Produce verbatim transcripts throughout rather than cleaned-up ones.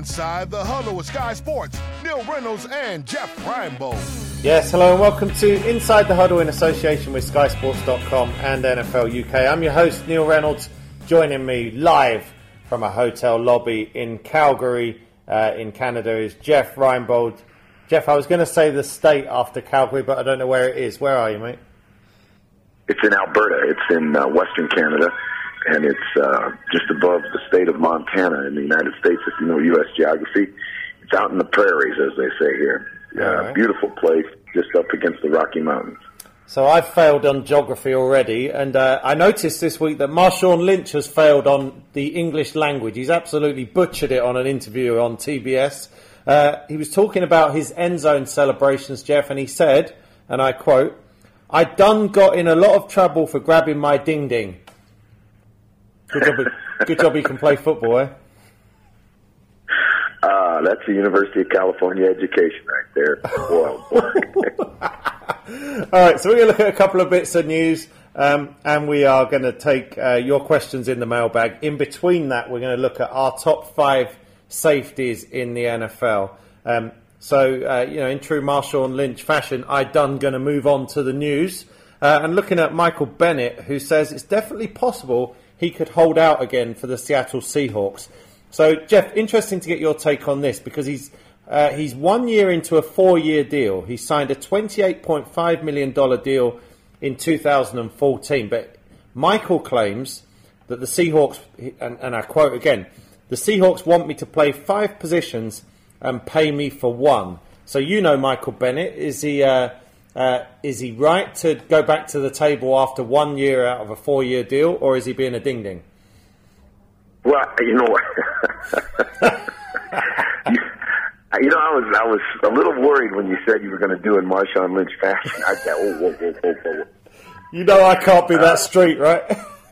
Inside the Huddle with Sky Sports, Neil Reynolds and Jeff Reinebold. Yes, hello and welcome to Inside the Huddle in association with Sky Sports dot com and N F L U K. I'm your host, Neil Reynolds, joining me live from a hotel lobby in Calgary, uh, in Canada, is Jeff Reinebold. Jeff, I was going to say the state after Calgary, but I don't know where it is. Where are you, mate? It's in Alberta. It's in uh, Western Canada, and it's uh, just above the state of Montana in the United States, if you know U S geography. It's out in the prairies, as they say here. Uh, right. Beautiful place, just up against the Rocky Mountains. So I've failed on geography already, and uh, I noticed this week that Marshawn Lynch has failed on the English language. He's absolutely butchered it on an interview on T B S. Uh, he was talking about his end zone celebrations, Jeff, and he said, and I quote, "I done got in a lot of trouble for grabbing my ding-ding." Good job, good job he can play football, eh? Uh, that's the University of California education right there. Boy, boy. All right, so we're going to look at a couple of bits of news, um, and we are going to take uh, your questions in the mailbag. In between that, we're going to look at our top five safeties in the N F L. Um, so, uh, you know, in true Marshawn Lynch fashion, I done going to move on to the news. Uh, and looking at Michael Bennett, who says it's definitely possible he could hold out again for the Seattle Seahawks. So, Jeff, interesting to get your take on this, because he's uh, he's one year into a four-year deal. He signed a twenty-eight point five million dollars deal in two thousand fourteen. But Michael claims that the Seahawks, and, and I quote again, "The Seahawks want me to play five positions and pay me for one." So you know Michael Bennett. Is he uh, uh, is he right to go back to the table after one year out of a four-year deal, or is he being a ding-ding? Well, you know what? you, you know, I was I was a little worried when you said you were going to do it in Marshawn Lynch fashion. I said, "Oh, whoa, whoa, whoa, whoa." You know, I can't be that street, right?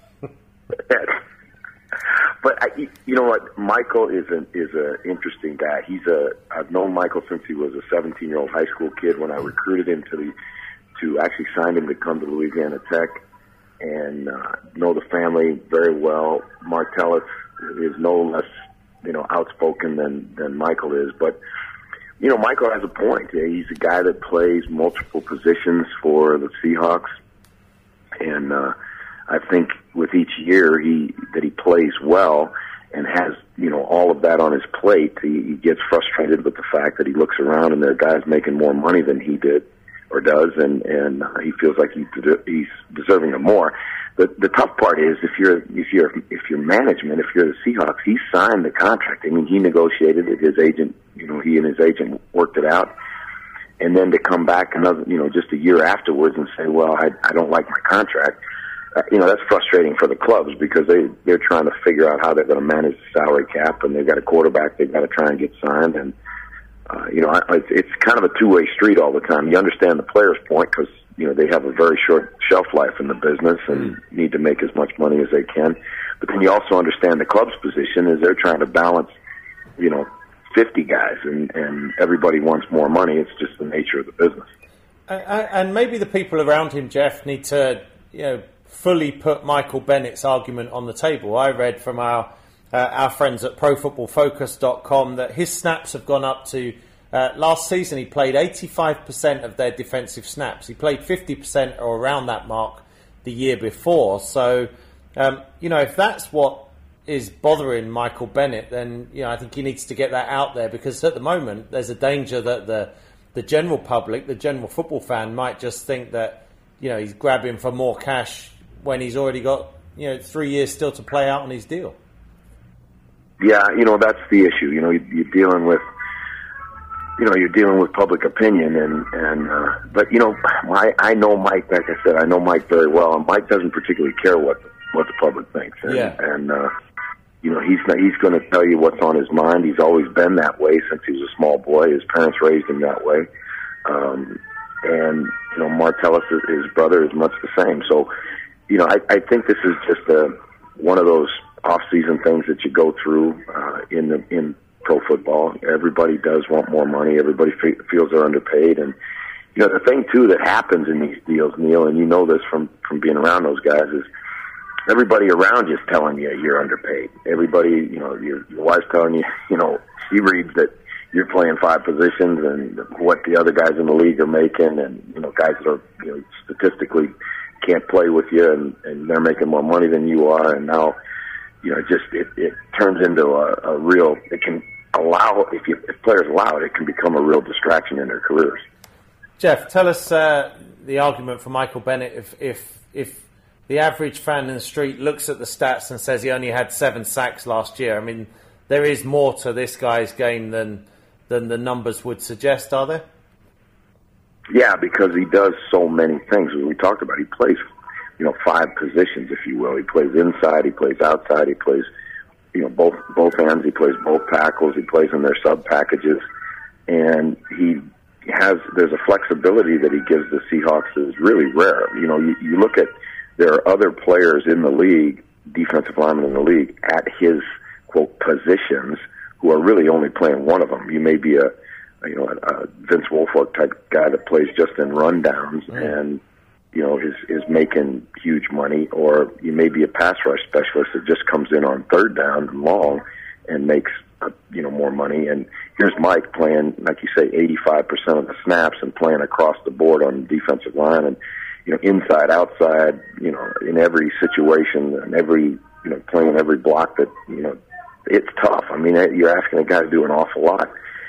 But I, you know what? Michael is an is a interesting guy. He's a I've known Michael since he was a seventeen year old high school kid. When I recruited him to the to actually signed him to come to Louisiana Tech, and uh, know the family very well. Martellus is no less, you know, outspoken than, than Michael is. But, you know, Michael has a point. He's a guy that plays multiple positions for the Seahawks. And uh, I think with each year he that he plays well and has, you know, all of that on his plate, he, he gets frustrated with the fact that he looks around and there are guys making more money than he did or does, and, and he feels like he's, he's deserving of more. The, the tough part is if you're if you're if you're management, if you're the Seahawks, he signed the contract. I mean, he negotiated it. His agent, you know, he and his agent worked it out, and then to come back another, you know, just a year afterwards and say, "Well, I, I don't like my contract," uh, you know, that's frustrating for the clubs because they they're trying to figure out how they're going to manage the salary cap, and they've got a quarterback they've got to try and get signed, and uh, you know, it's, it's kind of a two way street all the time. You understand the player's point because, you know, they have a very short shelf life in the business and mm. need to make as much money as they can. But then you also understand the club's position is they're trying to balance, you know, fifty guys, and, and everybody wants more money. It's just the nature of the business. And, and maybe the people around him, Jeff, need to, you know, fully put Michael Bennett's argument on the table. I read from our uh, our friends at Pro Football Focus dot com that his snaps have gone up to, Uh, last season, he played eighty-five percent of their defensive snaps. He played fifty percent or around that mark the year before. So, um, you know, if that's what is bothering Michael Bennett, then, you know, I think he needs to get that out there, because at the moment there's a danger that the the general public, the general football fan, might just think that, you know, he's grabbing for more cash when he's already got, you know, three years still to play out on his deal. Yeah, you know, that's the issue. You know, you're dealing with You know, you're dealing with public opinion, and and uh, but you know, I I know Mike. Like I said, I know Mike very well, and Mike doesn't particularly care what what the public thinks. And, yeah. And uh, you know, he's he's going to tell you what's on his mind. He's always been that way since he was a small boy. His parents raised him that way. Um, and you know, Martellus, his brother, is much the same. So, you know, I I think this is just a one of those off-season things that you go through uh, in the in. pro football. Everybody does want more money. Everybody fe- feels they're underpaid. And, you know, the thing, too, that happens in these deals, Neil, and you know this from, from being around those guys, is everybody around you is telling you you're underpaid. Everybody, you know, your, your wife's telling you, you know, she reads that you're playing five positions and what the other guys in the league are making, and, you know, guys that are, you know, statistically can't play with you, and, and they're making more money than you are, and now, you know, just it, it turns into a, a real, it can allow, if, you, if players allow it, it can become a real distraction in their careers. Jeff, tell us uh, the argument for Michael Bennett. If, if, if the average fan in the street looks at the stats and says he only had seven sacks last year, I mean, there is more to this guy's game than than the numbers would suggest, are there? Yeah, because he does so many things. As we talked about, he plays, you know, five positions, if you will. He plays inside, he plays outside, he plays, you know, both both ends, he plays both tackles, he plays in their sub packages, and he has, there's a flexibility that he gives the Seahawks that is really rare. You know, you, you look at, there are other players in the league, defensive linemen in the league, at his, quote, positions, who are really only playing one of them. You may be a, you know, a, a Vince Wilfork type guy that plays just in rundowns mm. and, you know, is is making huge money, or you may be a pass rush specialist that just comes in on third down and long and makes, uh, you know, more money. And here's Mike playing, like you say, eighty-five percent of the snaps and playing across the board on the defensive line, and, you know, inside, outside, you know, in every situation and every, you know, playing every block that, you know, it's tough. I mean, you're asking a guy to do an awful lot.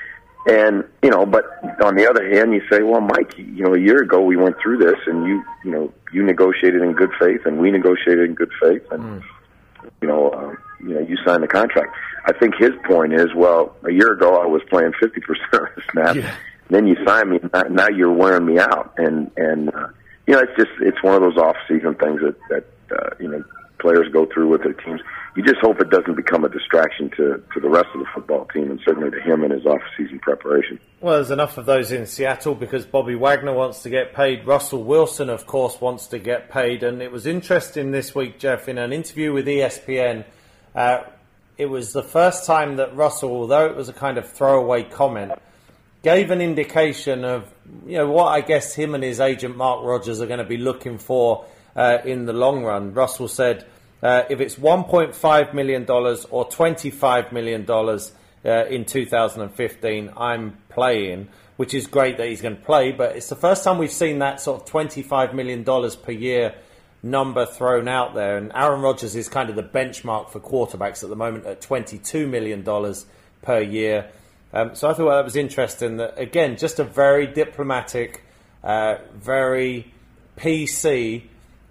And, you know, but on the other hand, you say, well, Mike, you know, a year ago we went through this, and you, you know, you negotiated in good faith, and we negotiated in good faith, and, mm. you know, uh, you know, you signed the contract. I think his point is, well, a year ago I was playing fifty percent of the snaps, yeah. then you signed me, now you're wearing me out. And, and uh, you know, it's just, it's one of those off-season things that, that uh, you know, players go through with their teams. You just hope it doesn't become a distraction to, to the rest of the football team, and certainly to him in his off-season preparation. Well, there's enough of those in Seattle because Bobby Wagner wants to get paid. Russell Wilson, of course, wants to get paid. And it was interesting this week, Jeff, in an interview with E S P N, uh, it was the first time that Russell, although it was a kind of throwaway comment, gave an indication of, you know, what I guess him and his agent Mark Rogers are going to be looking for uh, in the long run. Russell said, Uh, if it's one point five million dollars or twenty-five million dollars uh, in two thousand fifteen, I'm playing, which is great that he's going to play, but it's the first time we've seen that sort of twenty-five million dollars per year number thrown out there. And Aaron Rodgers is kind of the benchmark for quarterbacks at the moment at twenty-two million dollars per year. Um, so I thought that was interesting. That, again, just a very diplomatic, uh, very P C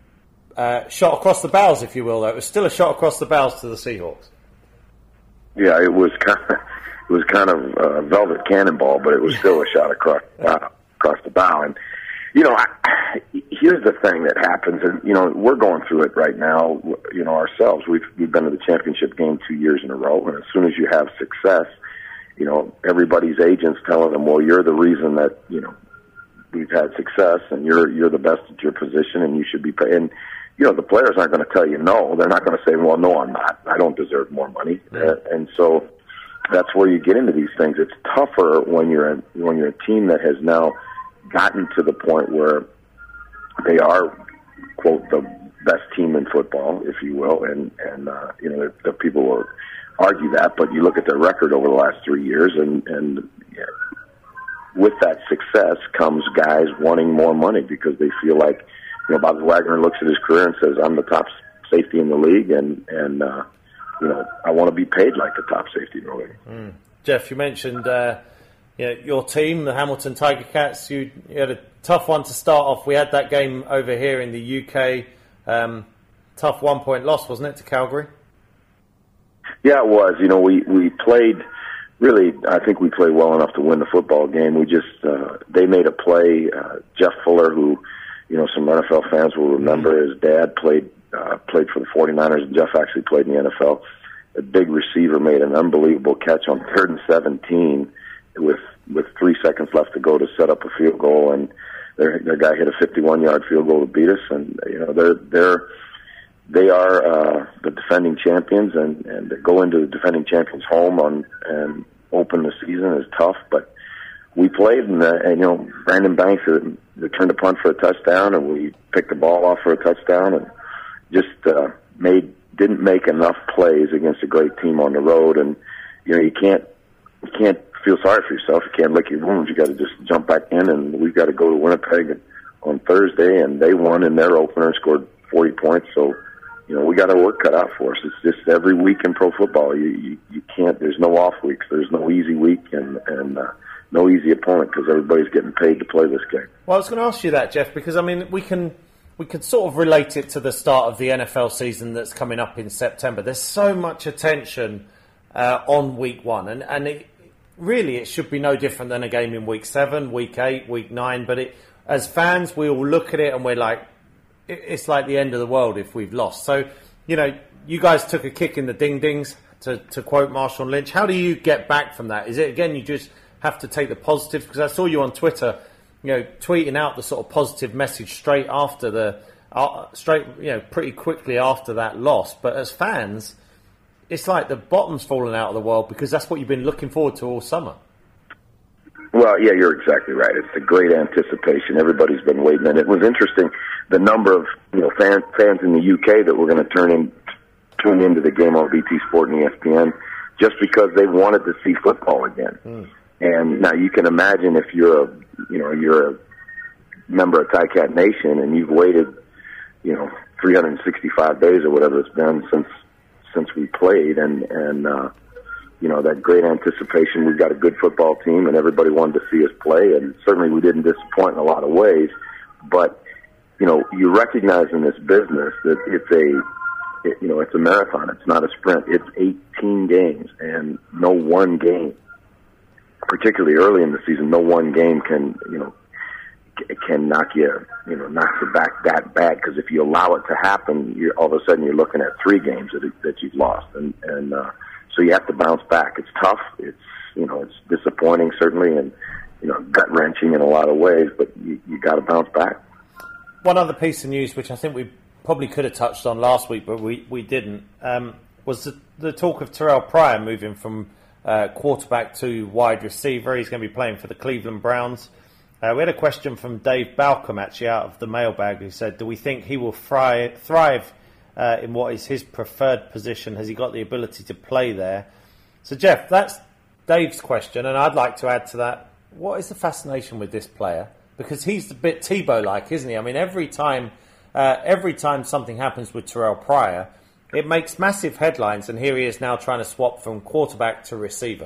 Uh, shot across the bows, if you will. Though it was still a shot across the bows to the Seahawks. Yeah, it was kind of it was kind of a velvet cannonball, but it was still a shot across uh, across the bow. And you know, I, here's the thing that happens, and you know, we're going through it right now. You know, ourselves, we've we've been to the championship game two years in a row, and as soon as you have success, you know, everybody's agents telling them, well, you're the reason that you know we've had success, and you're you're the best at your position, and you should be paying. You know, the players aren't going to tell you no. They're not going to say, well, no, I'm not. I don't deserve more money. Mm-hmm. Uh, and so that's where you get into these things. It's tougher when you're a, when you're a team that has now gotten to the point where they are, quote, the best team in football, if you will. And, and uh, you know, the, the people will argue that, but you look at their record over the last three years, and, and yeah, with that success comes guys wanting more money because they feel like, you know, Bobby Wagner looks at his career and says, I'm the top safety in the league, and, and uh, you know, I want to be paid like the top safety in the league. Mm. Jeff, you mentioned uh, you know, your team, the Hamilton Tiger Cats. You, you had a tough one to start off. We had that game over here in the U K. Um, tough one-point loss, wasn't it, to Calgary? Yeah, it was. You know, we, we played, really, I think we played well enough to win the football game. We just, uh, they made a play. Uh, Jeff Fuller, who, you know, some N F L fans will remember, his dad played uh, played for the forty-niners, and Jeff actually played in the N F L. A big receiver made an unbelievable catch on third and seventeen with with three seconds left to go to set up a field goal, and their, their guy hit a fifty-one-yard field goal to beat us. And you know, they're they're they are uh, the defending champions, and and to go into the defending champions' home on and open the season is tough, but we played, and, uh, and you know, Brandon Banks uh, returned a punt for a touchdown, and we picked the ball off for a touchdown, and just uh, made didn't make enough plays against a great team on the road, and you know you can't you can't feel sorry for yourself. You can't lick your wounds. You got to just jump back in, and we've got to go to Winnipeg on Thursday, and they won in their opener, scored forty points. So you know we got our work cut out for us. It's just every week in pro football, you you, you can't. There's no off weeks. There's no easy week, and and uh, no easy opponent because everybody's getting paid to play this game. Well, I was going to ask you that, Jeff, because I mean we can. We could sort of relate it to the start of the N F L season that's coming up in September. There's so much attention uh, on week one, and, and it, really it should be no different than a game in week seven, week eight, week nine. But it, as fans, we all look at it and we're like, it, it's like the end of the world if we've lost. So, you know, you guys took a kick in the ding-dings, to, to quote Marshawn Lynch. How do you get back from that? Is it, again, you just have to take the positives? Because I saw you on Twitter, you know, tweeting out the sort of positive message straight after the, uh, straight, you know, pretty quickly after that loss. But as fans, it's like the bottom's fallen out of the world because that's what you've been looking forward to all summer. Well, yeah, you're exactly right. It's a great anticipation. Everybody's been waiting, and it was interesting the number of you know fans fans in the U K that were going to turn in tune into the game on B T Sport and E S P N just because they wanted to see football again. Mm. And now you can imagine if you're a you know you're a member of Ticat Nation and you've waited you know three hundred sixty-five days or whatever it's been since since we played, and and uh, you know that great anticipation. We've got a good football team, and everybody wanted to see us play, and certainly we didn't disappoint in a lot of ways. But you know, you recognize in this business that it's a it, you know it's a marathon. It's not a sprint. It's eighteen games, and no one game, particularly early in the season, no one game can you know can knock you, you know, knock you back that bad. Because if you allow it to happen, you're, all of a sudden you're looking at three games that, that you've lost, and and uh, so you have to bounce back. It's tough. It's you know, it's disappointing certainly, and you know, gut wrenching in a lot of ways. But you, you got to bounce back. One other piece of news, which I think we probably could have touched on last week, but we we didn't, um, was the, the talk of Terrell Pryor moving from uh, quarterback to wide receiver. He's going to be playing for the Cleveland Browns. Uh, we had a question from Dave Balcom, actually, out of the mailbag, who said, do we think he will fry, thrive uh, in what is his preferred position? Has he got the ability to play there? So, Jeff, that's Dave's question, and I'd like to add to that, what is the fascination with this player? Because he's a bit Tebow-like, isn't he? I mean, every time uh, every time something happens with Terrell Pryor, it makes massive headlines, and here he is now trying to swap from quarterback to receiver.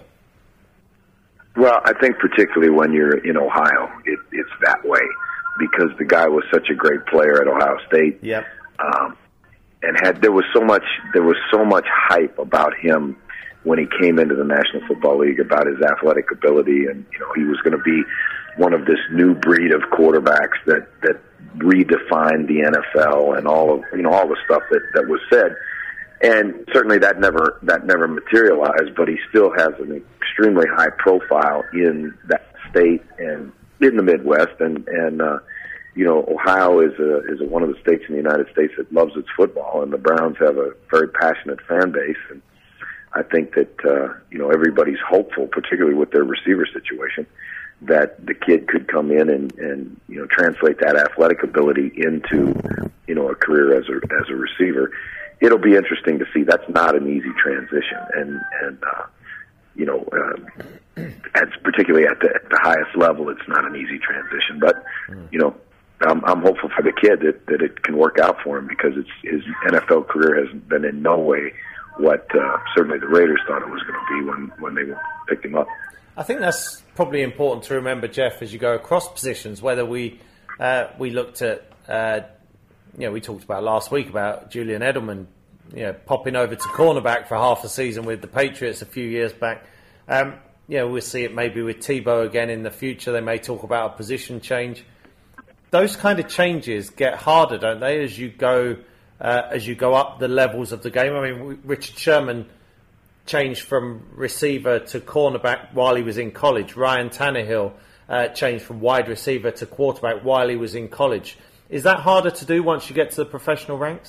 Well, I think particularly when you're in Ohio, it, it's that way because the guy was such a great player at Ohio State. Yep. Um, and had there was so much there was so much hype about him when he came into the National Football League about his athletic ability, and you know he was going to be one of this new breed of quarterbacks that that redefined the N F L and all of you know all the stuff that that was said. And certainly that never that never materialized, but he still has an extremely high profile in that state and in the Midwest. And and uh, you know, Ohio is a, is a, one of the states in the United States that loves its football, and the Browns have a very passionate fan base. And I think that uh, you know everybody's hopeful, particularly with their receiver situation, that the kid could come in and, and you know translate that athletic ability into you know a career as a as a receiver. It'll be interesting to see. That's not an easy transition, and and uh, you know, uh, as particularly at the, at the highest level, it's not an easy transition. But you know, I'm, I'm hopeful for the kid that, that it can work out for him because it's his N F L career has been in no way what uh, certainly the Raiders thought it was going to be when when they picked him up. I think that's probably important to remember, Jeff, as you go across positions. Whether we uh, we looked at. Uh, You know, we talked about last week about Julian Edelman, you know, popping over to cornerback for half a season with the Patriots a few years back. Um, you know, we'll see it maybe with Tebow again in the future. They may talk about a position change. Those kind of changes get harder, don't they, as you go uh, as you go up the levels of the game? I mean, Richard Sherman changed from receiver to cornerback while he was in college. Ryan Tannehill uh, changed from wide receiver to quarterback while he was in college. Is that harder to do once you get to the professional ranks?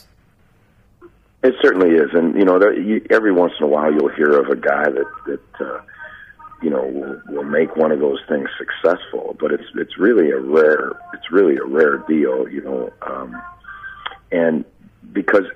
It certainly is, and you know, there, you, every once in a while you'll hear of a guy that that uh, you know will, will make one of those things successful. But it's it's really a rare it's really a rare deal, you know, um, and because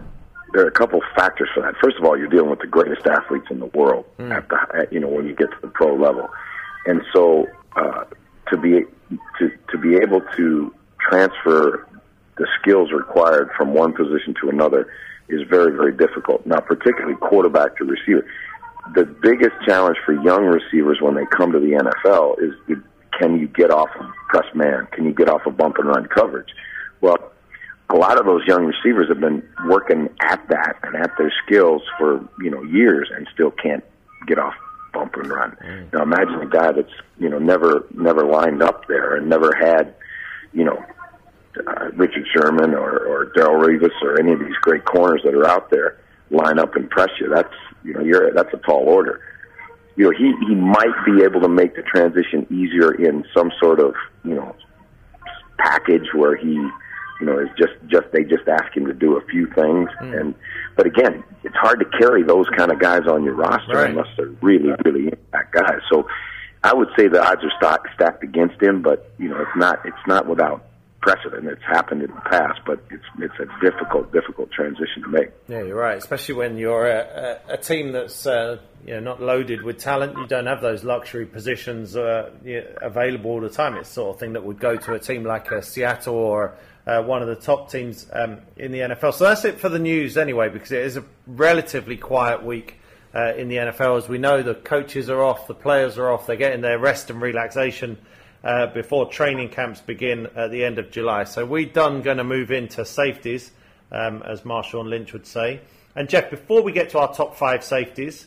there are a couple factors for that. First of all, you're dealing with the greatest athletes in the world mm. at the at, you know when you get to the pro level, and so uh, to be to to be able to transfer the skills required from one position to another is very, very difficult. Now, particularly quarterback to receiver. The biggest challenge for young receivers when they come to the N F L is the, can you get off of press man? Can you get off of bump and run coverage? Well, a lot of those young receivers have been working at that and at their skills for, you know, years and still can't get off bump and run. Mm. Now, imagine a guy that's, you know, never never lined up there and never had, you know, uh, Richard Sherman or, or Darrelle Revis or any of these great corners that are out there line up and press you. That's, you know, you're that's a tall order. You know, he, he might be able to make the transition easier in some sort of, you know, package where he, you know, is just, just they just ask him to do a few things. Mm. And but again, it's hard to carry those kind of guys on your roster right. unless they're really, really impact guys. So I would say the odds are stacked, stacked against him, but you know, it's not it's not without precedent. It's happened in the past, but it's it's a difficult, difficult transition to make. Yeah, you're right. Especially when you're a, a, a team that's uh, you know not loaded with talent. You don't have those luxury positions uh, available all the time. It's the sort of thing that would go to a team like uh, Seattle or uh, one of the top teams um, in the N F L. So that's it for the news anyway, because it is a relatively quiet week uh, in the N F L. As we know, the coaches are off, the players are off. They're getting their rest and relaxation Uh, before training camps begin at the end of July. So we're done going to move into safeties, um, as Marshawn Lynch would say. And Jeff, before we get to our top five safeties,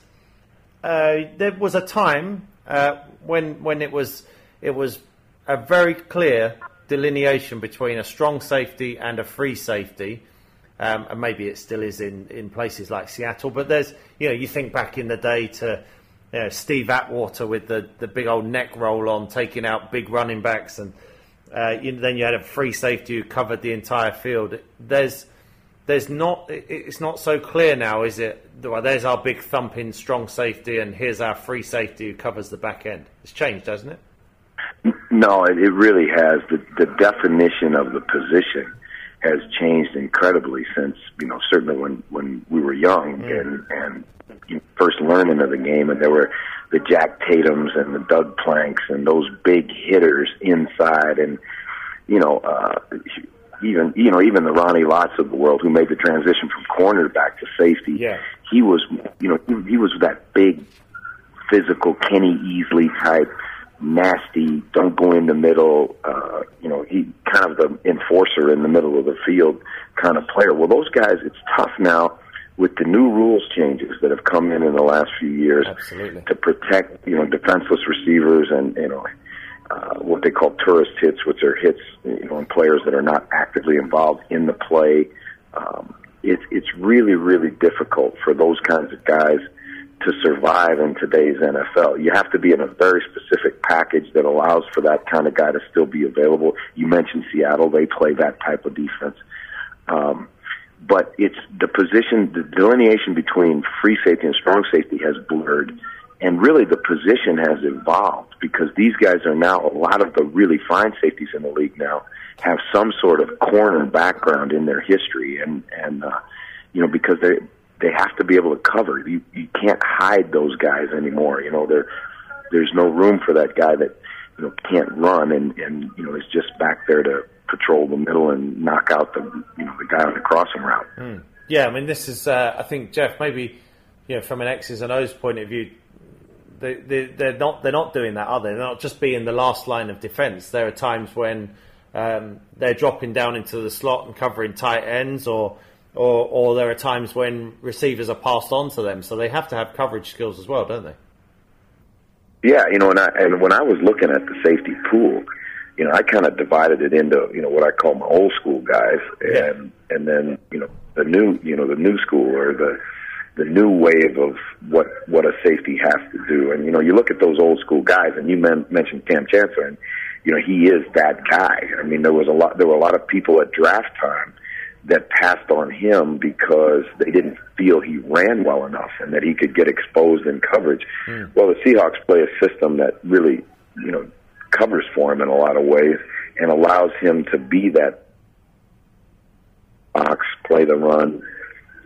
uh, there was a time uh, when when it was it was a very clear delineation between a strong safety and a free safety. Um, and maybe it still is in, in places like Seattle. But there's, you know, you think back in the day to You know, Steve Atwater with the, the big old neck roll on, taking out big running backs, and uh, you, then you had a free safety who covered the entire field. There's, there's not, it's not so clear now, is it? Well, there's our big thumping strong safety, and here's our free safety who covers the back end. It's changed, hasn't it? No, it, it really has. The, the definition of the position has changed incredibly since, you know, certainly when, when we were young mm. and and. first learning of the game, and there were the Jack Tatums and the Doug Planks and those big hitters inside, and you know, uh, even you know even the Ronnie Lotts of the world who made the transition from cornerback to safety. Yeah. He was, you know, he, he was that big, physical Kenny Easley type, nasty, don't go in the middle. Uh, you know, he kind of the enforcer in the middle of the field kind of player. Well, those guys, it's tough now with the new rules changes that have come in in the last few years. Absolutely. To protect, you know, defenseless receivers and, you know, uh, what they call tourist hits, which are hits, you know, on players that are not actively involved in the play. Um, it's it's really, really difficult for those kinds of guys to survive in today's N F L. You have to be in a very specific package that allows for that kind of guy to still be available. You mentioned Seattle. They play that type of defense. Um, But it's the position, the delineation between free safety and strong safety has blurred, and really the position has evolved because these guys are now, a lot of the really fine safeties in the league now have some sort of corner background in their history, and and uh, you know because they they have to be able to cover. You you can't hide those guys anymore. You know there there's no room for that guy that you know can't run and and you know is just back there to patrol the middle and knock out the you know the guy on the crossing route. Mm. Yeah, I mean this is uh, I think Jeff maybe you know from an X's and O's point of view, they, they they're not they're not doing that, are they? They're not just being the last line of defence. There are times when um, they're dropping down into the slot and covering tight ends, or or or there are times when receivers are passed on to them, so they have to have coverage skills as well, don't they? Yeah, you know, and I, and when I was looking at the safety pool, you know, I kind of divided it into, you know, what I call my old school guys, and yeah. and then, you know, the new, you know, the new school or the the new wave of what what a safety has to do. And you know, you look at those old school guys, and you men- mentioned Kam Chancellor, and you know, he is that guy. I mean, there was a lot, there were a lot of people at draft time that passed on him because they didn't feel he ran well enough and that he could get exposed in coverage. Mm. Well, the Seahawks play a system that really, you know, covers for him in a lot of ways and allows him to be that box, play the run,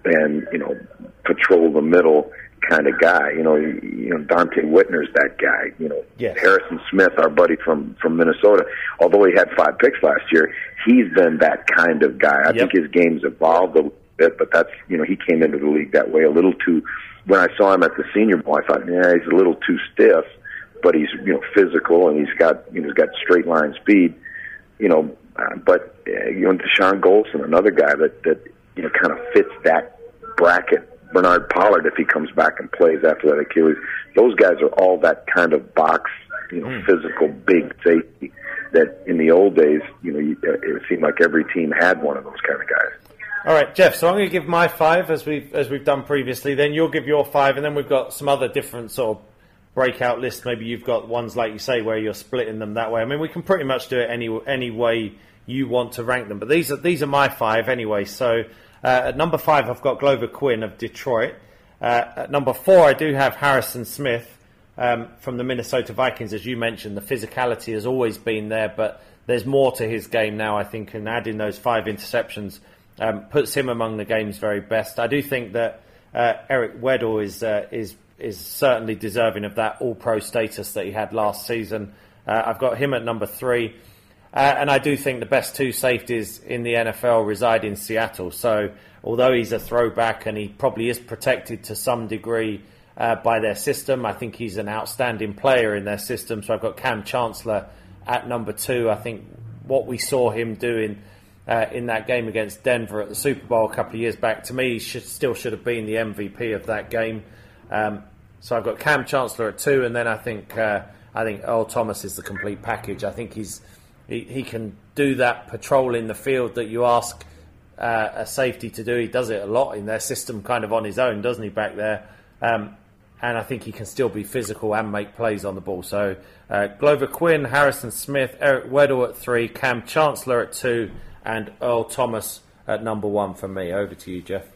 and, you know, patrol the middle kind of guy. You know, you, you know, Dante Whitner's that guy. You know, yes. Harrison Smith, our buddy from, from Minnesota, although he had five picks last year, he's been that kind of guy. I yep. think his game's evolved a little bit, but that's, you know, he came into the league that way a little too. When I saw him at the Senior Bowl, I thought, yeah, he's a little too stiff, but he's, you know, physical and he's got, you know, he's got straight line speed, you know, uh, but, uh, you know, Deshaun Golson, another guy that, that, you know, kind of fits that bracket. Bernard Pollard, if he comes back and plays after that Achilles, those guys are all that kind of box, you know, mm. physical, big safety that in the old days, you know, you, uh, it seemed like every team had one of those kind of guys. All right, Jeff, so I'm going to give my five as we've, as we've done previously. Then you'll give your five, and then we've got some other different sort of breakout lists. Maybe you've got ones, like you say, where you're splitting them that way. I mean, we can pretty much do it any any way you want to rank them. But these are these are my five anyway. So uh, at number five, I've got Glover Quinn of Detroit. Uh, at number four, I do have Harrison Smith um, from the Minnesota Vikings. As you mentioned, the physicality has always been there, but there's more to his game now, I think, and adding those five interceptions Um, puts him among the game's very best. I do think that uh, Eric Weddle is uh, is is certainly deserving of that All-Pro status that he had last season. Uh, I've got him at number three, uh, and I do think the best two safeties in the N F L reside in Seattle. So although he's a throwback and he probably is protected to some degree uh, by their system, I think he's an outstanding player in their system. So I've got Cam Chancellor at number two. I think what we saw him doing Uh, in that game against Denver at the Super Bowl a couple of years back, to me, he should, still should have been the M V P of that game. Um, so I've got Cam Chancellor at two, and then I think uh, I think Earl Thomas is the complete package. I think he's he, he can do that patrol in the field that you ask uh, a safety to do. He does it a lot in their system, kind of on his own, doesn't he, back there? Um, and I think he can still be physical and make plays on the ball. So uh, Glover Quinn, Harrison Smith, Eric Weddle at three, Cam Chancellor at two, and Earl Thomas at number one for me. Over to you, Jeff.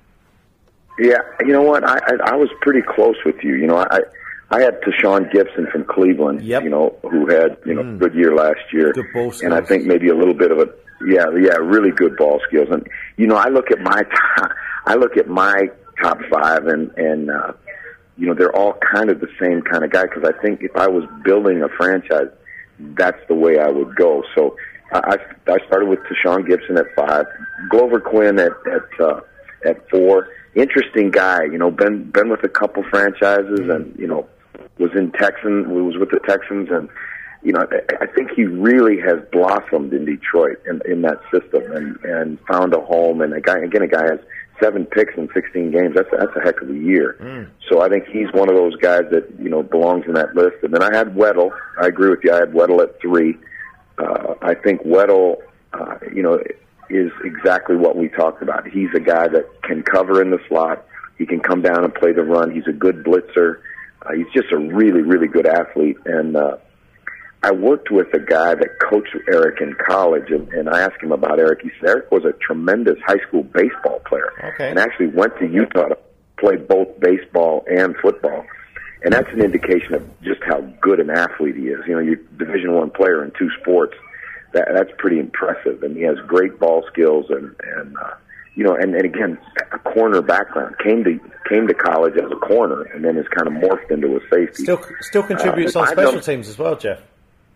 Yeah, you know what? I I, I was pretty close with you. You know, I I had Tashawn Gibson from Cleveland. Yep. You know, who had you know mm. good year last year. Good ball skills. And I think maybe a little bit of a yeah yeah really good ball skills. And you know, I look at my top, I look at my top five, and and uh, you know they're all kind of the same kind of guy, because I think if I was building a franchise, that's the way I would go. So. I, I started with Tashawn Gibson at five, Glover Quinn at at, uh, at four. Interesting guy, you know, been been with a couple franchises, and you know, was in Texans, was with the Texans, and you know, I, I think he really has blossomed in Detroit in, in that system, and and found a home. And a guy again, a guy has seven picks in sixteen games. That's that's a heck of a year. Mm. So I think he's one of those guys that you know belongs in that list. And then I had Weddle. I agree with you. I had Weddle at three. Uh, I think Weddle, uh, you know, is exactly what we talked about. He's a guy that can cover in the slot. He can come down and play the run. He's a good blitzer. Uh, he's just a really, really good athlete. And uh, I worked with a guy that coached Eric in college, and, and I asked him about Eric. He said Eric was a tremendous high school baseball player, okay. and actually went to Utah to play both baseball and football. And that's an indication of just how good an athlete he is. You know, you're a Division One player in two sports. That, that's pretty impressive. And he has great ball skills, and, and uh, you know, and, and again, a corner background. Came to came to college as a corner, and then has kind of morphed into a safety. Still, still contributes uh, on special teams as well, Jeff.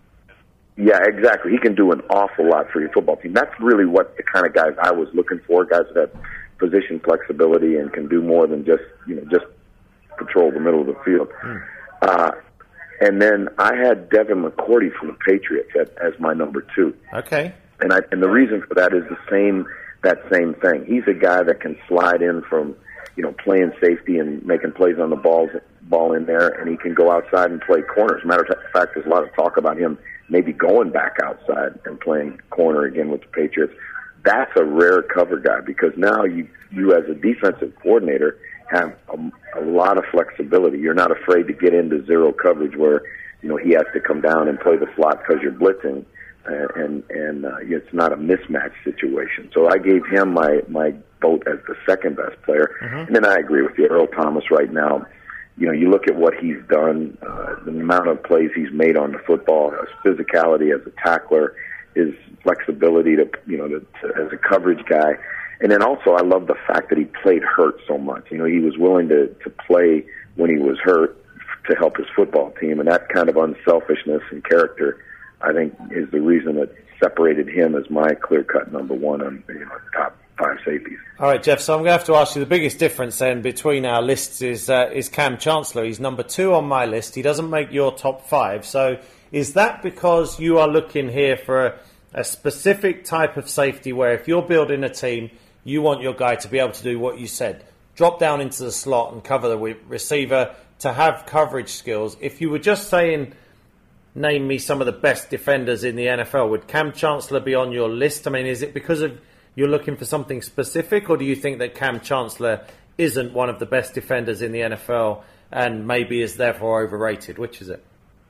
Yeah, exactly. He can do an awful lot for your football team. That's really what the kind of guys I was looking for. Guys that have position flexibility and can do more than just you know just. patrol the middle of the field. Mm. Uh, and then I had Devin McCourty from the Patriots at, as my number two. Okay. And I, and the reason for that is the same, that same thing. He's a guy that can slide in from, you know, playing safety and making plays on the balls, ball in there, and he can go outside and play corners. As a matter of fact, there's a lot of talk about him maybe going back outside and playing corner again with the Patriots. That's a rare cover guy, because now you, you as a defensive coordinator have a, a lot of flexibility. You're not afraid to get into zero coverage where, you know, he has to come down and play the slot because you're blitzing, and and, and uh, it's not a mismatch situation. So I gave him my, my vote as the second best player. Mm-hmm. And then I agree with you, Earl Thomas right now. You know, you look at what he's done, uh, the amount of plays he's made on the football, his physicality as a tackler, his flexibility to, you know, to, to, as a coverage guy. And then also, I love the fact that he played hurt so much. You know, he was willing to, to play when he was hurt to help his football team. And that kind of unselfishness and character, I think, is the reason that separated him as my clear-cut number one on, you know, top five safeties. All right, Jeff, so I'm going to have to ask you, the biggest difference then between our lists is uh, is Kam Chancellor. He's number two on my list. He doesn't make your top five. So is that because you are looking here for a, a specific type of safety where if you're building a team, you want your guy to be able to do what you said, drop down into the slot and cover the receiver, to have coverage skills? If you were just saying, name me some of the best defenders in the N F L, would Kam Chancellor be on your list? I mean, is it because of you're looking for something specific, or do you think that Kam Chancellor isn't one of the best defenders in the N F L and maybe is therefore overrated? Which is it?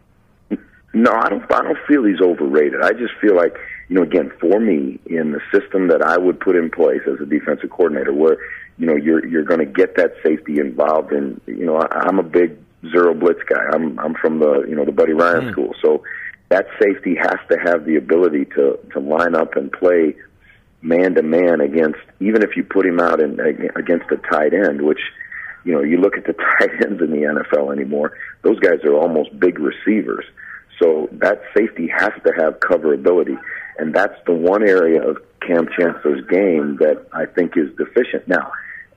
No, I don't. I don't feel he's overrated. I just feel like, you know, again, for me, in the system that I would put in place as a defensive coordinator, where, you know, you're you're going to get that safety involved in, you know, I, I'm a big zero blitz guy. I'm I'm from the, you know, the Buddy Ryan mm. school, so that safety has to have the ability to to line up and play man to man against, even if you put him out in, against a tight end, which, you know, you look at the tight ends in the N F L anymore, those guys are almost big receivers. So that safety has to have coverability, and that's the one area of Kam Chancellor's game that I think is deficient. Now,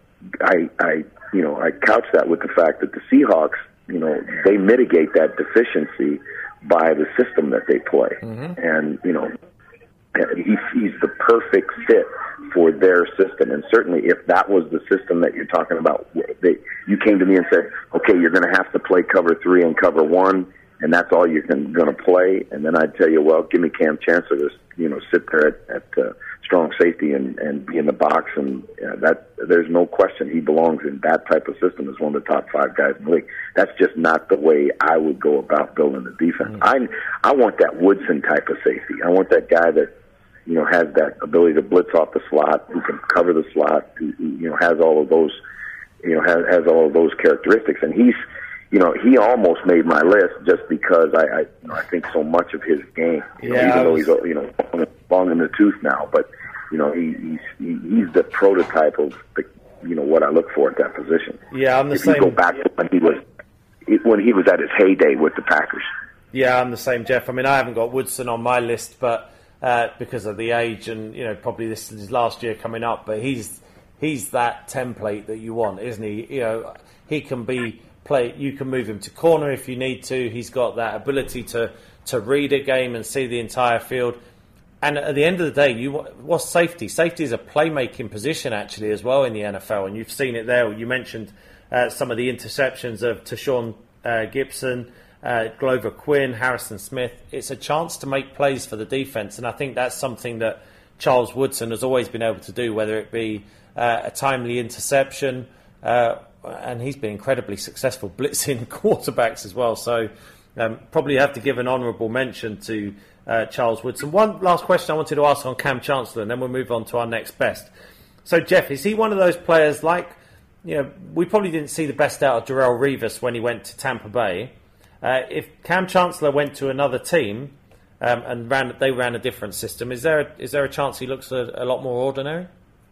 I, I, you know, I couch that with the fact that the Seahawks, you know, they mitigate that deficiency by the system that they play, mm-hmm. and you know, he's he's the perfect fit for their system. And certainly, if that was the system that you're talking about, they, you came to me and said, "Okay, you're going to have to play cover three and cover one." And that's all you're going to play. And then I'd tell you, well, give me Kam Chancellor to, you know, sit there at, at uh, strong safety and, and be in the box. And uh, that there's no question he belongs in that type of system as one of the top five guys in the league. That's just not the way I would go about building the defense. Mm-hmm. I I want that Woodson type of safety. I want that guy that, you know, has that ability to blitz off the slot, who can cover the slot, who, who you know, has all of those, you know, has, has all of those characteristics. And he's, you know, he almost made my list just because I, I, you know, I think so much of his game. You yeah, know, even was... though he's, you know, long in the tooth now, but you know, he, he's he, he's the prototype of the, you know, what I look for at that position. Yeah, I'm the if same. You go back to when he was when he was at his heyday with the Packers. Yeah, I'm the same, Jeff. I mean, I haven't got Woodson on my list, but uh, because of the age and, you know, probably this is his last year coming up, but he's he's that template that you want, isn't he? You know, he can be. Play, you can move him to corner if you need to. He's got that ability to, to read a game and see the entire field. And at the end of the day, you what's safety? Safety is a playmaking position actually as well in the N F L, and you've seen it there. You mentioned uh, some of the interceptions of Tashawn uh, Gibson, uh, Glover Quinn, Harrison Smith. It's a chance to make plays for the defense, and I think that's something that Charles Woodson has always been able to do, whether it be uh, a timely interception, uh, and he's been incredibly successful blitzing quarterbacks as well. So um, probably have to give an honourable mention to uh, Charles Woodson. One last question I wanted to ask on Kam Chancellor, and then we'll move on to our next best. So, Jeff, is he one of those players like, you know, we probably didn't see the best out of Darrelle Revis when he went to Tampa Bay. Uh, if Kam Chancellor went to another team um, and ran, they ran a different system, is there a, is there a chance he looks a, a lot more ordinary?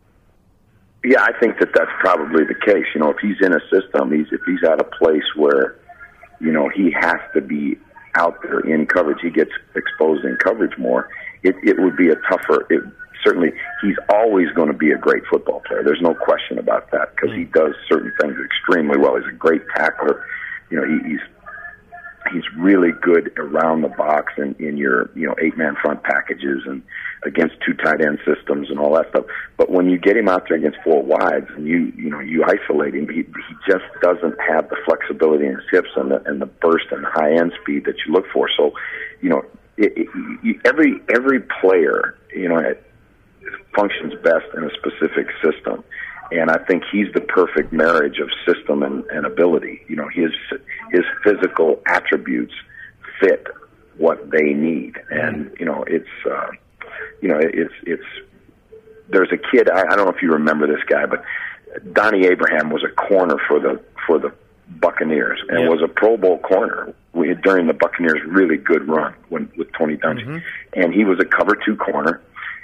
Yeah, I think that that's probably the case. You know, if he's in a system, he's if he's at a place where, you know, he has to be out there in coverage, he gets exposed in coverage more, it, it would be a tougher, it, certainly he's always going to be a great football player. There's no question about that because he does certain things extremely well. He's a great tackler. You know, he, he's he's really good around the box and in your, you know, eight-man front packages and against two tight end systems and all that stuff. But when you get him out there against four wides and you, you know, you isolate him, he, he just doesn't have the flexibility in his hips and the, and the burst and the high end speed that you look for. So, you know, it, it, you, every every player, you know, it functions best in a specific system. And I think he's the perfect marriage of system and, and ability. You know, his his physical attributes fit what they need. And, you know, it's, uh, you know, it's, it's, there's a kid, I, I don't know if you remember this guy, but Donnie Abraham was a corner for the, for the Buccaneers and yeah. was a Pro Bowl corner we had, during the Buccaneers' really good run when, with Tony Dungy. Mm-hmm. And he was a cover two corner.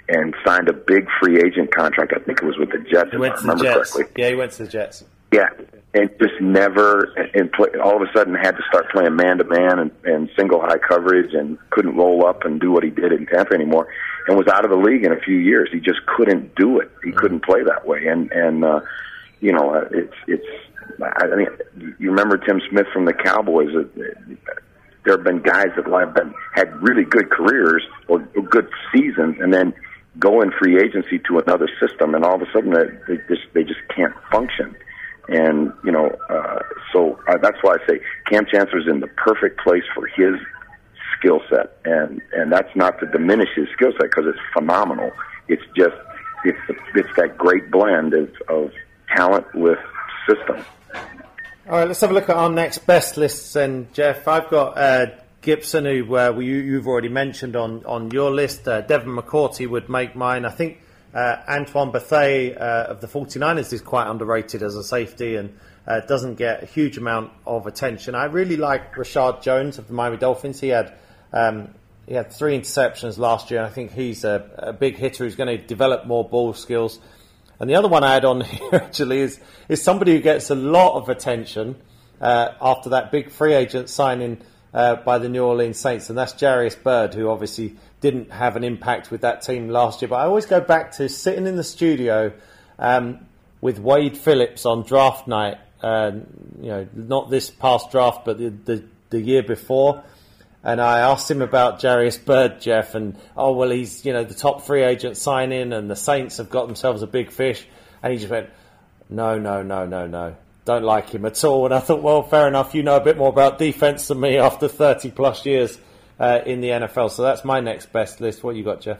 and signed a big free agent contract. I think it was with the Jets, he if went I to the remember Jets. correctly. Yeah, he went to the Jets. Yeah, and just never, and play, all of a sudden had to start playing man-to-man and, and single high coverage and couldn't roll up and do what he did in Tampa anymore, and was out of the league in a few years. He just couldn't do it. He couldn't play that way. And, and uh, you know, uh, it's, it's, I mean, you remember Tim Smith from the Cowboys. Uh, there have been guys that have been, had really good careers or, or good seasons and then go in free agency to another system, and all of a sudden they just, they just can't function. And, you know, uh, so uh, that's why I say Cam Chancellor's in the perfect place for his skill set. And, and that's not to diminish his skill set because it's phenomenal. It's just, it's, the, it's that great blend of, of talent with system. All right, let's have a look at our next best lists then, Jeff. I've got uh, Gibson, who uh, you, you've already mentioned on, on your list. Uh, Devin McCourty would make mine. I think Uh, Antoine Bethea uh, of the forty-niners is quite underrated as a safety and uh, doesn't get a huge amount of attention. I really like Rashard Jones of the Miami Dolphins. He had um, he had three interceptions last year. I think he's a, a big hitter who's going to develop more ball skills. And the other one I had on here actually is, is somebody who gets a lot of attention uh, after that big free agent signing uh, by the New Orleans Saints, and that's Jarius Byrd, who obviously didn't have an impact with that team last year. But I always go back to sitting in the studio um, with Wade Phillips on draft night, uh, you know, not this past draft, but the, the, the year before. And I asked him about Jarius Byrd, Jeff, and, oh, well, he's, you know, the top free agent signing and the Saints have got themselves a big fish. And he just went, no, no, no, no, no. Don't like him at all. And I thought, well, fair enough. You know a bit more about defense than me after thirty plus years uh, in the N F L. So that's my next best list. What you got, Jeff?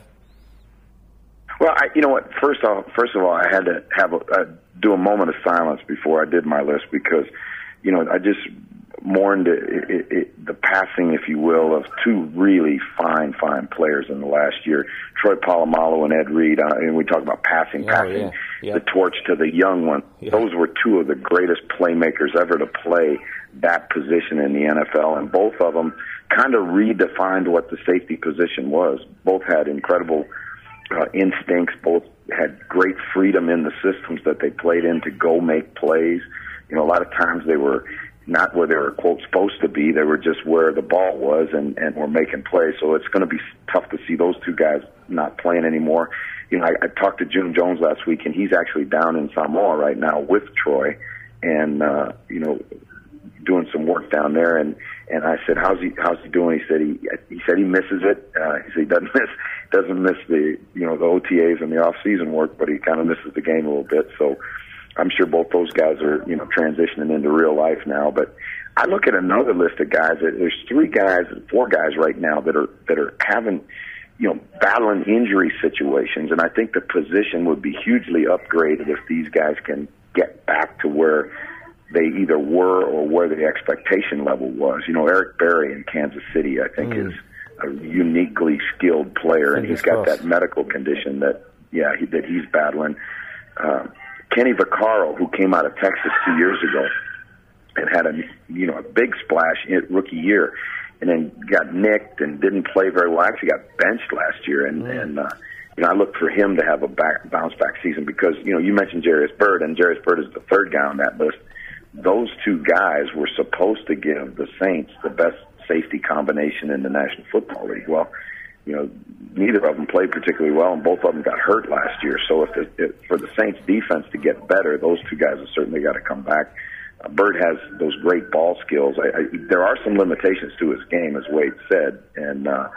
Well, I, you know what? First off, first of all, I had to have a, uh, do a moment of silence before I did my list because, you know, I just mourned it, it, it, the passing, if you will, of two really fine, fine players in the last year, Troy Polamalu and Ed Reed. Uh, and we talk about passing, oh, passing yeah. Yeah. the torch to the young one. Yeah. Those were two of the greatest playmakers ever to play that position in the N F L, and both of them kind of redefined what the safety position was. Both had incredible uh, instincts. Both had great freedom in the systems that they played in to go make plays. You know, a lot of times they were not where they were, quote, supposed to be. They were just where the ball was and, and were making plays. So it's going to be tough to see those two guys not playing anymore. You know, I, I talked to June Jones last week, and he's actually down in Samoa right now with Troy and, uh, you know, doing some work down there. And, and I said, how's he, how's he doing? He said he, he said he misses it. Uh, he said he doesn't miss, doesn't miss the, you know, the O T As and the off-season work, but he kind of misses the game a little bit. So I'm sure both those guys are, you know, transitioning into real life now. But I look at another list of guys. There's three guys, four guys right now that are that are having, you know, battling injury situations. And I think the position would be hugely upgraded if these guys can get back to where they either were or where the expectation level was. You know, Eric Berry in Kansas City, I think, mm. is a uniquely skilled player, and he's got that medical condition that, yeah, he, that he's battling. Um, Kenny Vaccaro, who came out of Texas two years ago and had a, you know, a big splash in rookie year, and then got nicked and didn't play very well. Actually got benched last year, and, mm. and uh, you know, I look for him to have a back, bounce-back season because, you know, you mentioned Jarius Byrd, and Jarius Byrd is the third guy on that list. Those two guys were supposed to give the Saints the best safety combination in the National Football League. Well, you know, neither of them played particularly well, and both of them got hurt last year. So if, it, if for the Saints defense to get better, those two guys have certainly got to come back. Uh, Byrd has those great ball skills. I, I, there are some limitations to his game, as Wade said, and uh,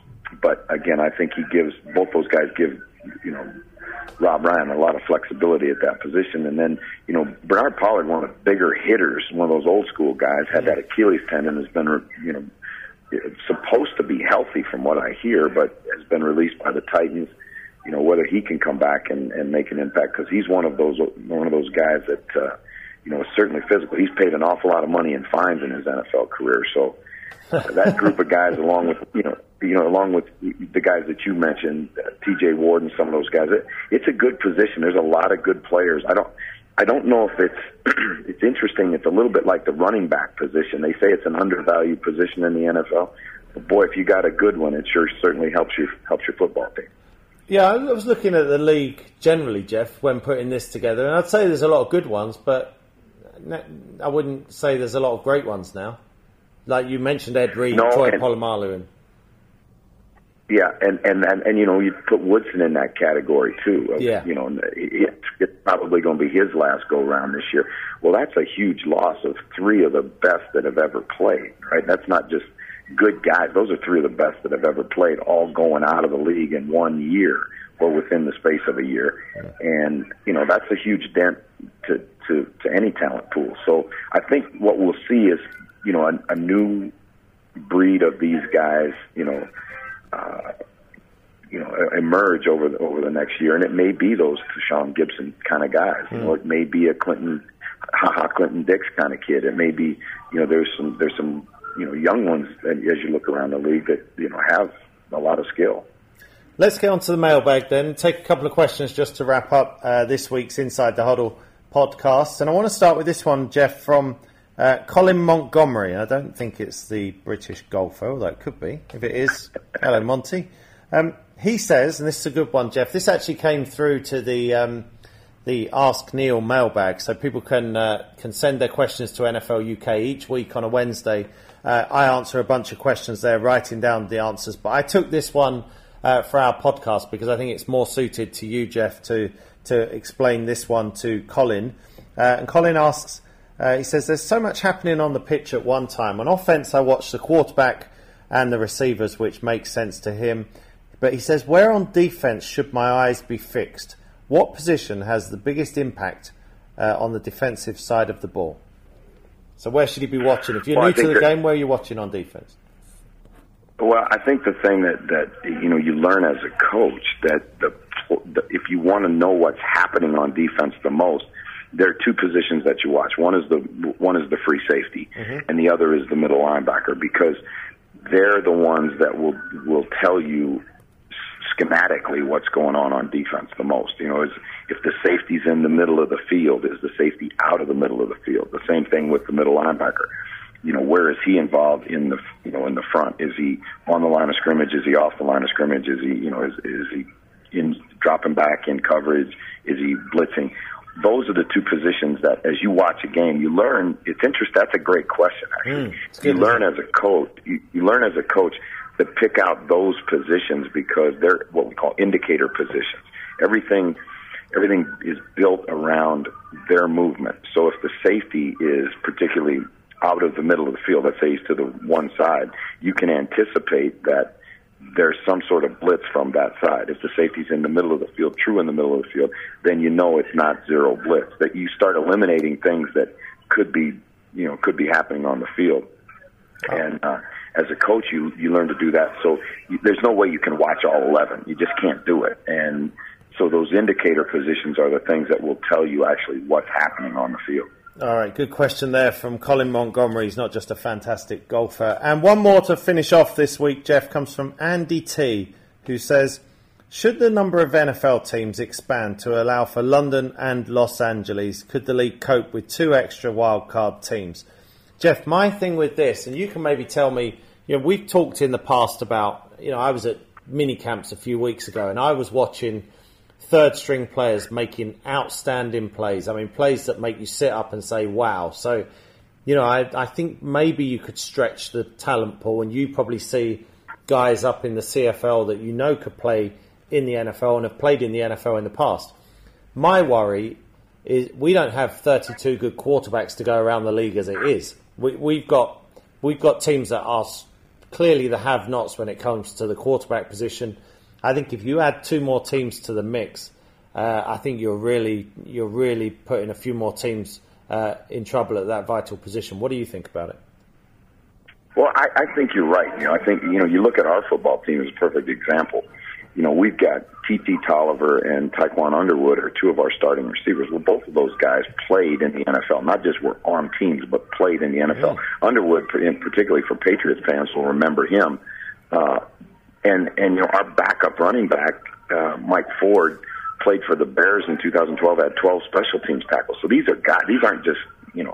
but again, I think he gives both those guys give you know Rob Ryan a lot of flexibility at that position. And then you know Bernard Pollard, one of the bigger hitters, one of those old school guys, had that Achilles tendon, has been you know. It's supposed to be healthy from what I hear, but has been released by the Titans. You know, whether he can come back and, and make an impact, because he's one of those one of those guys that uh, you know is certainly physical. He's paid an awful lot of money in fines in his N F L career. So uh, that group of guys, along with you know you know along with the guys that you mentioned, uh, T J Ward and some of those guys, it, it's a good position. There's a lot of good players. I don't. I don't know if it's it's interesting. It's a little bit like the running back position. They say it's an undervalued position in the N F L. But boy, if you got a good one, it sure certainly helps you helps your football team. Yeah, I was looking at the league generally, Jeff, when putting this together, and I'd say there's a lot of good ones, but I wouldn't say there's a lot of great ones now. Like you mentioned, Ed Reed, no, Troy and, Polamalu, and yeah, and, and and and you know, you put Woodson in that category too. Of, yeah, you know, it, it's probably going to be his last go round this year. Well, that's a huge loss of three of the best that have ever played. Right? That's not just good guys. Those are three of the best that have ever played, all going out of the league in one year or within the space of a year. And, you know, that's a huge dent to, to, to any talent pool. So I think what we'll see is, you know, a, a new breed of these guys, you know, uh, you know, emerge over the, over the next year. And it may be those Tashawn Gibson kind of guys. Mm. You know, it may be a Clinton, haha, Clinton Dix kind of kid. It may be, you know, there's some, there's some, you know, young ones as you look around the league that, you know, have a lot of skill. Let's get on to the mailbag then. Take a couple of questions just to wrap up uh, this week's Inside the Huddle podcast. And I want to start with this one, Jeff, from uh, Colin Montgomery. I don't think it's the British golfer, although it could be. If it is, hello, Monty. Um, he says, and this is a good one, Jeff, this actually came through to the um, the Ask Neil mailbag, so people can uh, can send their questions to N F L U K each week on a Wednesday. Uh, I answer a bunch of questions there, writing down the answers. But I took this one uh, for our podcast because I think it's more suited to you, Jeff, to to explain this one to Colin. Uh, and Colin asks, uh, he says, there's so much happening on the pitch at one time. On offense, I watch the quarterback and the receivers, which makes sense to him. But he says, where on defense should my eyes be fixed? What position has the biggest impact uh, on the defensive side of the ball? So where should he be watching? If you're well, new to the that, game, where are you watching on defense? Well, I think the thing that, that you know you learn as a coach that the, the if you want to know what's happening on defense the most, there are two positions that you watch. One is the one is the free safety, mm-hmm. and the other is the middle linebacker, because they're the ones that will will tell you schematically what's going on on defense the most. You know, is if the safety's in the middle of the field, is the safety out of the middle of the field? The same thing with the middle linebacker. You know, where is he involved in the, you know, in the front? Is he on the line of scrimmage? Is he off the line of scrimmage? Is he, you know, is, is he in dropping back in coverage? Is he blitzing? Those are the two positions that, as you watch a game, you learn. It's interesting. That's a great question, actually. Mm, you learn as a coach. You, you learn as a coach to pick out those positions because they're what we call indicator positions. Everything, everything is built around their movement. So if the safety is particularly out of the middle of the field, let's say he's to the one side, you can anticipate that there's some sort of blitz from that side. If the safety's in the middle of the field, true in the middle of the field, then you know it's not zero blitz. That you start eliminating things that could be, you know, could be happening on the field. And uh, as a coach, you you learn to do that. So you, there's no way you can watch all eleven. You just can't do it. And so those indicator positions are the things that will tell you actually what's happening on the field. All right, good question there from Colin Montgomery. He's not just a fantastic golfer. And one more to finish off this week, Jeff, comes from Andy T, who says, should the number of N F L teams expand to allow for London and Los Angeles? Could the league cope with two extra wildcard teams? Jeff, my thing with this, and you can maybe tell me, you know, we've talked in the past about, you know, I was at mini camps a few weeks ago and I was watching third string players making outstanding plays. I mean, plays that make you sit up and say, wow. So, you know, I, I think maybe you could stretch the talent pool and you probably see guys up in the C F L that you know could play in the N F L and have played in the N F L in the past. My worry is we don't have thirty-two good quarterbacks to go around the league as it is. We, we've got we've got teams that are clearly the have-nots when it comes to the quarterback position. I think if you add two more teams to the mix, uh, I think you're really you're really putting a few more teams uh, in trouble at that vital position. What do you think about it? Well, I, I think you're right. You know, I think you know you look at our football team as a perfect example. You know, we've got T T Tolliver and Taekwon Underwood are two of our starting receivers. Well, both of those guys played in the N F L, not just were on teams, but played in the N F L. Yeah. Underwood, in particularly for Patriots fans, will remember him. Uh, and, and, you know, our backup running back, uh, Mike Ford, played for the Bears in two thousand twelve, had twelve special teams tackles. So these are guys, these aren't just, you know,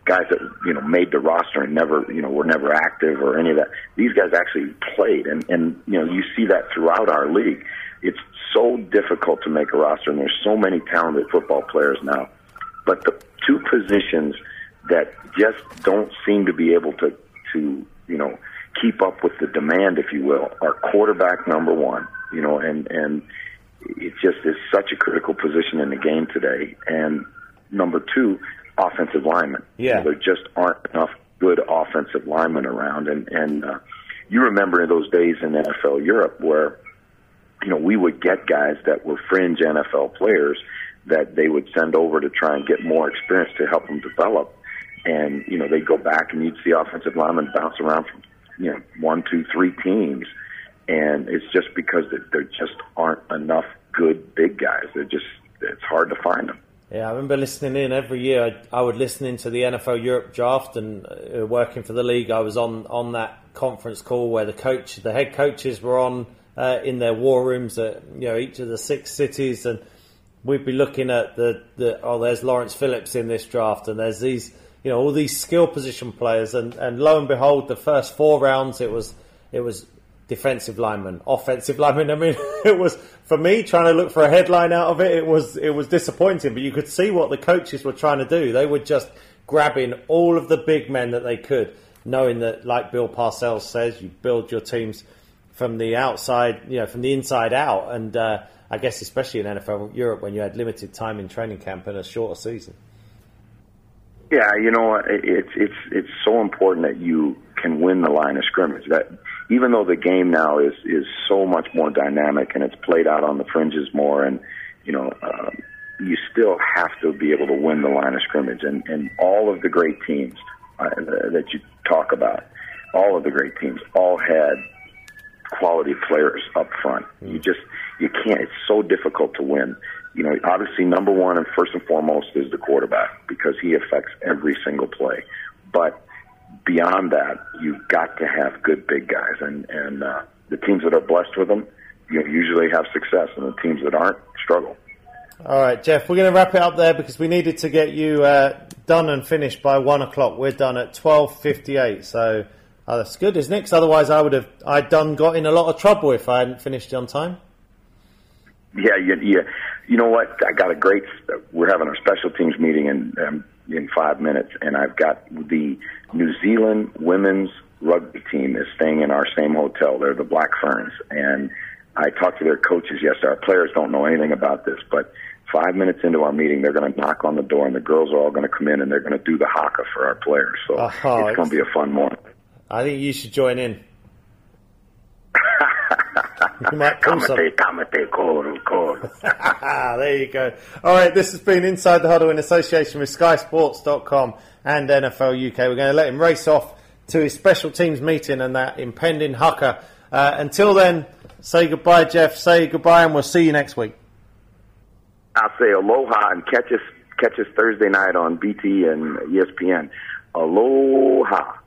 guys that, you know, made the roster and never, you know, were never active or any of that. These guys actually played, and, and you know, you see that throughout our league. It's so difficult to make a roster, and there's so many talented football players now. But the two positions that just don't seem to be able to, to you know, keep up with the demand, if you will, are quarterback, number one, you know, and, and it just is such a critical position in the game today. And number two, offensive linemen. Yeah. There just aren't enough good offensive linemen around. And, and uh, you remember those days in N F L Europe where, you know, we would get guys that were fringe N F L players that they would send over to try and get more experience to help them develop. And, you know, they'd go back and you'd see offensive linemen bounce around from, you know, one, two, three teams. And it's just because there just aren't enough good big guys. They're just, it's hard to find them. Yeah, I remember listening in every year. I, I would listen into the N F L Europe draft, and uh, working for the league, I was on, on that conference call where the coach, the head coaches were on uh, in their war rooms at, you know, each of the six cities, and we'd be looking at the, the oh, there's Lawrence Phillips in this draft, and there's these, you know, all these skill position players, and, and lo and behold, the first four rounds it was it was defensive lineman, offensive lineman. I mean, it was, for me, trying to look for a headline out of it, it was it was disappointing, but you could see what the coaches were trying to do. They were just grabbing all of the big men that they could, knowing that, like Bill Parcells says, you build your teams from the outside, you know, from the inside out, and uh, I guess especially in N F L Europe when you had limited time in training camp and a shorter season. Yeah, you know, it's it's it's so important that you can win the line of scrimmage. That even though the game now is is so much more dynamic and it's played out on the fringes more, and you know, um, you still have to be able to win the line of scrimmage. And and all of the great teams uh, that you talk about, all of the great teams, all had quality players up front. Mm. You just you can't. It's so difficult to win. You know, obviously, number one and first and foremost is the quarterback because he affects every single play. But beyond that, you've got to have good big guys, and and uh, the teams that are blessed with them, you know, usually have success, and the teams that aren't struggle. All right, Jeff, we're going to wrap it up there because we needed to get you uh, done and finished by one o'clock. We're done at twelve fifty-eight, so oh, that's good, isn't it? 'Cause otherwise, I would have I'd done got in a lot of trouble if I hadn't finished on time. Yeah, yeah, yeah. You know what? I got a great. We're having our special teams meeting in um, in five minutes, and I've got the New Zealand women's rugby team is staying in our same hotel. They're the Black Ferns, and I talked to their coaches yesterday. Our players don't know anything about this, but five minutes into our meeting, they're going to knock on the door, and the girls are all going to come in, and they're going to do the haka for our players. So oh, it's going to be a fun morning. I think you should join in. You might pull some. There you go. All right, this has been Inside the Huddle in association with Sky Sports dot com and N F L U K. We're going to let him race off to his special teams meeting and that impending haka. Uh, until then, say goodbye, Jeff. Say goodbye, and we'll see you next week. I'll say aloha and catch us, catch us Thursday night on B T and E S P N. Aloha.